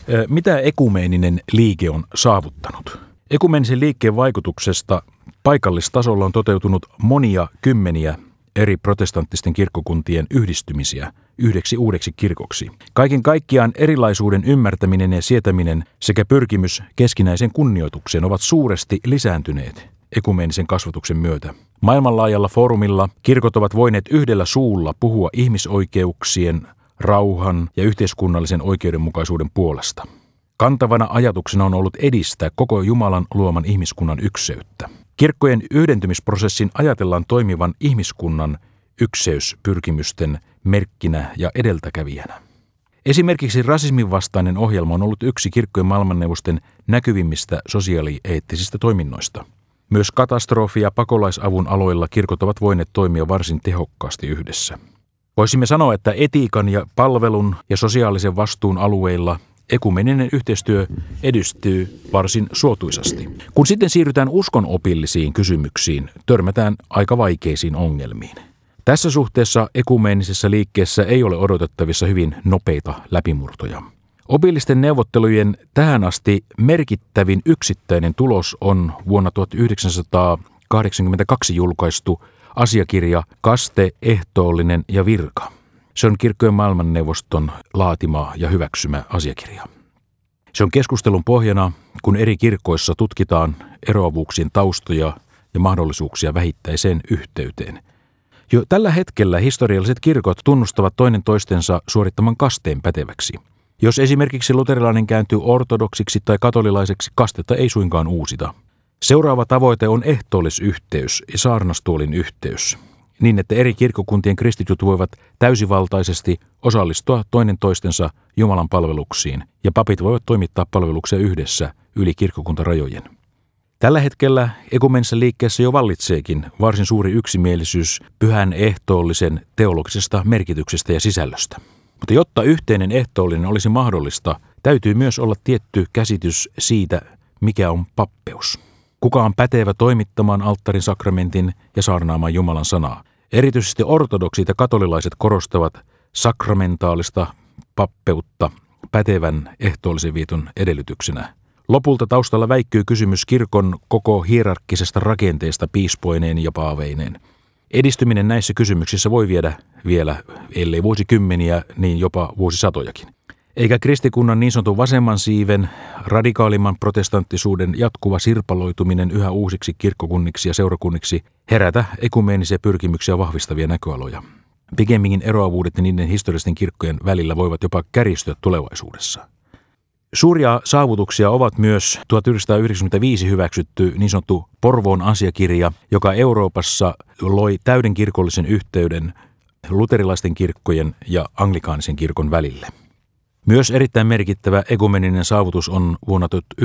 Mitä ekumeeninen liike on saavuttanut? Ekumeenisen liikkeen vaikutuksesta paikallistasolla on toteutunut monia kymmeniä eri protestanttisten kirkkokuntien yhdistymisiä yhdeksi uudeksi kirkoksi. Kaiken kaikkiaan erilaisuuden ymmärtäminen ja sietäminen sekä pyrkimys keskinäisen kunnioitukseen ovat suuresti lisääntyneet ekumeenisen kasvatuksen myötä. Maailmanlaajalla foorumilla kirkot ovat voineet yhdellä suulla puhua ihmisoikeuksien, rauhan ja yhteiskunnallisen oikeudenmukaisuuden puolesta. Kantavana ajatuksena on ollut edistää koko Jumalan luoman ihmiskunnan ykseyttä. Kirkkojen yhdentymisprosessin ajatellaan toimivan ihmiskunnan ykseyspyrkimysten merkkinä ja edeltäkävijänä. Esimerkiksi rasismin vastainen ohjelma on ollut yksi kirkkojen maailmanneuvosten näkyvimmistä sosiaalieettisistä toiminnoista. Myös katastrofi- ja pakolaisavun aloilla kirkot ovat voineet toimia varsin tehokkaasti yhdessä. Voisimme sanoa, että etiikan ja palvelun ja sosiaalisen vastuun alueilla ekumeeninen yhteistyö edistyy varsin suotuisasti. Kun sitten siirrytään uskonopillisiin kysymyksiin, törmätään aika vaikeisiin ongelmiin. Tässä suhteessa ekumeenisessä liikkeessä ei ole odotettavissa hyvin nopeita läpimurtoja. Opillisten neuvottelujen tähän asti merkittävin yksittäinen tulos on vuonna 1982 julkaistu asiakirja Kaste, ehtoollinen ja virka. Se on kirkkojen maailmanneuvoston laatima ja hyväksymä asiakirja. Se on keskustelun pohjana, kun eri kirkoissa tutkitaan eroavuuksien taustoja ja mahdollisuuksia vähittäiseen yhteyteen. Jo tällä hetkellä historialliset kirkot tunnustavat toinen toistensa suorittaman kasteen päteväksi. Jos esimerkiksi luterilainen kääntyy ortodoksiksi tai katolilaiseksi, kastetta ei suinkaan uusita. Seuraava tavoite on ehtoollisyhteys ja saarnastuolin yhteys, niin että eri kirkkokuntien kristityt voivat täysivaltaisesti osallistua toinen toistensa Jumalan palveluksiin ja papit voivat toimittaa palveluksia yhdessä yli kirkkokuntarajojen. Tällä hetkellä ekumenisessa liikkeessä jo vallitseekin varsin suuri yksimielisyys pyhän ehtoollisen teologisesta merkityksestä ja sisällöstä. Mutta jotta yhteinen ehtoollinen olisi mahdollista, täytyy myös olla tietty käsitys siitä, mikä on pappeus. Kuka on pätevä toimittamaan alttarin sakramentin ja saarnaamaan Jumalan sanaa? Erityisesti ortodoksit ja katolilaiset korostavat sakramentaalista pappeutta pätevän ehtoollisen vietun edellytyksenä. Lopulta taustalla väikkyy kysymys kirkon koko hierarkkisesta rakenteesta piispoineen ja paaveineen. Edistyminen näissä kysymyksissä voi viedä vielä, ellei vuosikymmeniä, niin jopa vuosisatojakin. Eikä kristikunnan niin sanotun vasemman siiven, radikaalimman protestanttisuuden jatkuva sirpaloituminen yhä uusiksi kirkkokunniksi ja seurakunniksi herätä ekumeenisia pyrkimyksiä vahvistavia näköaloja. Pikemminkin eroavuudet ja niiden historiallisten kirkkojen välillä voivat jopa kärjistyä tulevaisuudessa. Suuria saavutuksia ovat myös 1995 hyväksytty niin sanottu Porvoon asiakirja, joka Euroopassa loi täyden kirkollisen yhteyden luterilaisten kirkkojen ja anglikaanisen kirkon välille. Myös erittäin merkittävä ekumeninen saavutus on vuonna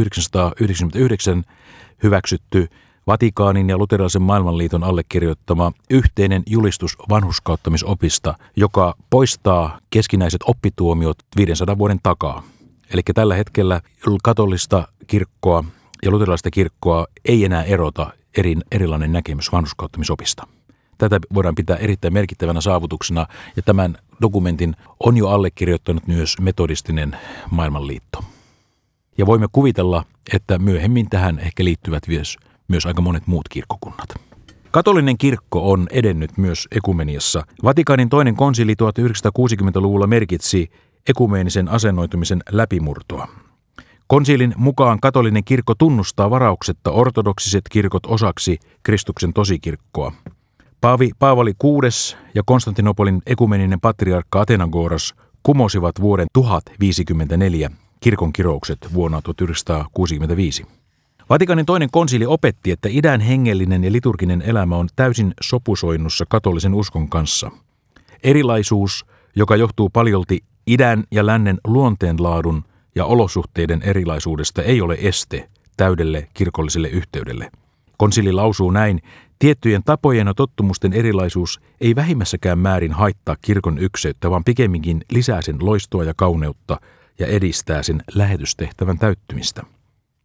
1999 hyväksytty Vatikaanin ja Luterilaisen maailmanliiton allekirjoittama yhteinen julistus vanhurskauttamisopista, joka poistaa keskinäiset oppituomiot 500 vuoden takaa. Eli tällä hetkellä katolista kirkkoa ja luterilaista kirkkoa ei enää erota erilainen näkemys vanhurskauttamisopista. Tätä voidaan pitää erittäin merkittävänä saavutuksena, ja tämän dokumentin on jo allekirjoittanut myös metodistinen maailmanliitto. Ja voimme kuvitella, että myöhemmin tähän ehkä liittyvät myös aika monet muut kirkkokunnat. Katolinen kirkko on edennyt myös ekumeniassa. Vatikaanin toinen konsili 1960-luvulla merkitsi ekumeenisen asennoitumisen läpimurtoa. Konsilin mukaan katolinen kirkko tunnustaa varauksetta ortodoksiset kirkot osaksi Kristuksen tosikirkkoa. Paavi Paavali VI ja Konstantinopolin ekumeninen patriarkka Athenagoras kumosivat vuoden 1054 kirkon kiroukset vuonna 1965. Vatikaanin toinen konsili opetti, että idän hengellinen ja liturginen elämä on täysin sopusoinnussa katolisen uskon kanssa. Erilaisuus, joka johtuu paljolti idän ja lännen luonteenlaadun ja olosuhteiden erilaisuudesta, ei ole este täydelle kirkolliselle yhteydelle. Konsili lausuu näin: tiettyjen tapojen ja tottumusten erilaisuus ei vähimmässäkään määrin haittaa kirkon ykseyttä, vaan pikemminkin lisää sen loistoa ja kauneutta ja edistää sen lähetystehtävän täyttymistä.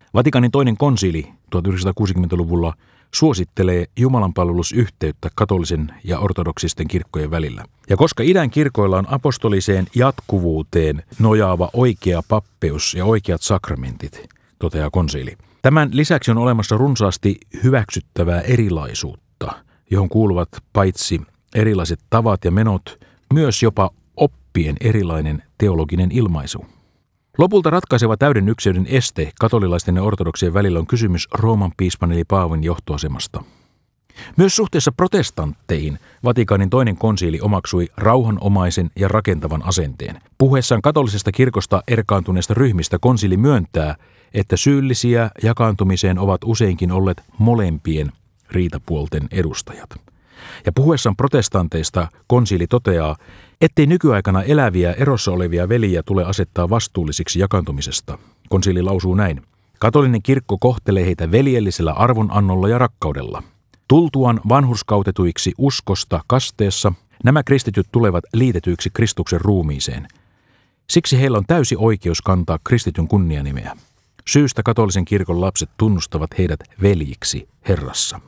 Vatikanin toinen konsili 1960-luvulla suosittelee jumalanpalvelusyhteyttä katolisen ja ortodoksisten kirkkojen välillä. Ja koska idän kirkoilla on apostoliseen jatkuvuuteen nojaava oikea pappeus ja oikeat sakramentit, toteaa konsili. Tämän lisäksi on olemassa runsaasti hyväksyttävää erilaisuutta, johon kuuluvat paitsi erilaiset tavat ja menot, myös jopa oppien erilainen teologinen ilmaisu. Lopulta ratkaiseva täyden ykseyden este katolilaisten ja ortodoksien välillä on kysymys Rooman piispan eli paavin johtoasemasta. Myös suhteessa protestantteihin Vatikanin toinen konsiili omaksui rauhanomaisen ja rakentavan asenteen. Puhuessaan katolisesta kirkosta erkaantuneista ryhmistä konsili myöntää, että syyllisiä jakaantumiseen ovat useinkin olleet molempien riitapuolten edustajat. Ja puhuessaan protestanteista konsili toteaa, ettei nykyaikana eläviä erossa olevia veljiä tule asettaa vastuullisiksi jakaantumisesta. Konsili lausuu näin. Katolinen kirkko kohtelee heitä veljellisellä arvonannolla ja rakkaudella. Tultuaan vanhurskautetuiksi uskosta kasteessa, nämä kristityt tulevat liitetyiksi Kristuksen ruumiiseen. Siksi heillä on täysi oikeus kantaa kristityn kunnianimeä. Syystä katolisen kirkon lapset tunnustavat heidät veljiksi Herrassa.